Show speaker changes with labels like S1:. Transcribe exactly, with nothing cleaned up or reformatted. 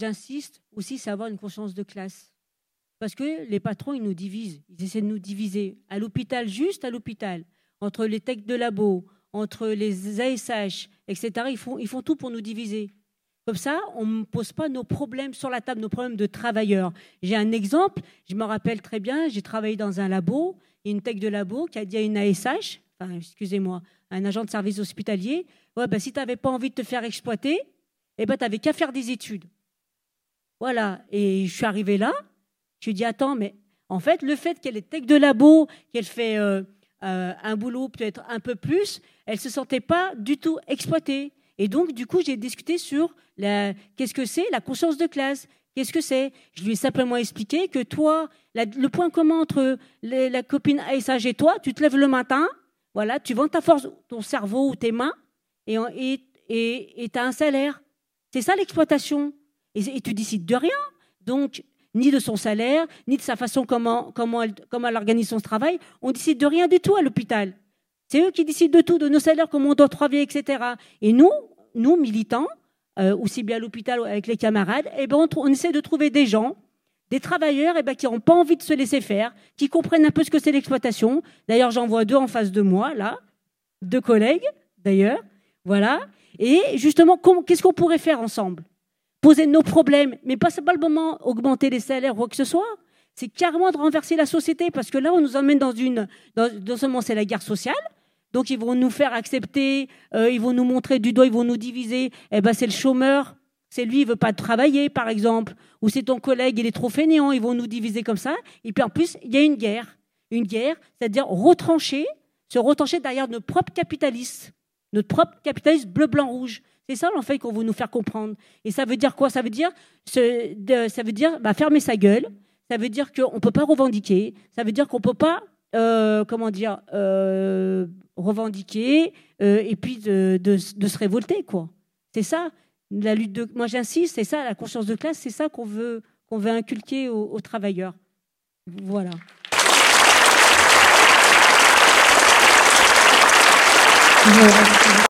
S1: J'insiste aussi, c'est avoir une conscience de classe. Parce que les patrons, ils nous divisent. Ils essaient de nous diviser. À l'hôpital, juste à l'hôpital, entre les techs de labo, entre les A S H, et cetera, ils font, ils font tout pour nous diviser. Comme ça, on ne pose pas nos problèmes sur la table, nos problèmes de travailleurs. J'ai un exemple, je me rappelle très bien, j'ai travaillé dans un labo, il y a une tech de labo qui a dit à une A S H, enfin, excusez-moi, un agent de service hospitalier, ouais, ben, si tu n'avais pas envie de te faire exploiter, eh ben, tu n'avais qu'à faire des études. Voilà, et je suis arrivée là, je lui ai dit, attends, mais en fait, le fait qu'elle est tech de labo, qu'elle fait euh, euh, un boulot peut-être un peu plus, elle ne se sentait pas du tout exploitée. Et donc, du coup, j'ai discuté sur la, qu'est-ce que c'est la conscience de classe. Qu'est-ce que c'est ? Je lui ai simplement expliqué que toi, la, le point commun entre les, la copine A S H et toi, tu te lèves le matin, voilà, tu vends ta force, ton cerveau ou tes mains, et tu et, et, et as un salaire. C'est ça l'exploitation. Et, et tu décides de rien. Donc, ni de son salaire, ni de sa façon comment, comment, elle, comment elle organise son travail. On décide de rien du tout à l'hôpital. C'est eux qui décident de tout, de nos salaires, comment on doit travailler, et cetera. Et nous, nous militants, euh, aussi bien à l'hôpital avec les camarades, eh ben on, on essaie de trouver des gens, des travailleurs eh ben, qui n'ont pas envie de se laisser faire, qui comprennent un peu ce que c'est l'exploitation. D'ailleurs, j'en vois deux en face de moi, là, deux collègues, d'ailleurs. Voilà. Et justement, qu'est-ce qu'on pourrait faire ensemble ? Poser nos problèmes, mais pas simplement augmenter les salaires ou quoi que ce soit. C'est carrément de renverser la société, parce que là, on nous emmène dans une... Dans, non seulement c'est la guerre sociale, donc ils vont nous faire accepter, euh, ils vont nous montrer du doigt, ils vont nous diviser. Eh ben c'est le chômeur, c'est lui, il veut pas travailler, par exemple, ou c'est ton collègue, il est trop fainéant, ils vont nous diviser comme ça. Et puis en plus, il y a une guerre, une guerre, c'est-à-dire retrancher, se retrancher derrière notre propre capitaliste, notre propre capitaliste bleu, blanc, rouge. C'est ça en fait qu'on veut nous faire comprendre. Et ça veut dire quoi ? Ça veut dire, ce, de, ça veut dire, bah, fermer sa gueule. Ça veut dire qu'on ne peut pas revendiquer. Ça veut dire qu'on ne peut pas, euh, comment dire, euh, revendiquer euh, et puis de, de, de se révolter, quoi. C'est ça, la lutte de... Moi, j'insiste, c'est ça, la conscience de classe, c'est ça qu'on veut, qu'on veut inculquer aux, aux travailleurs. Voilà.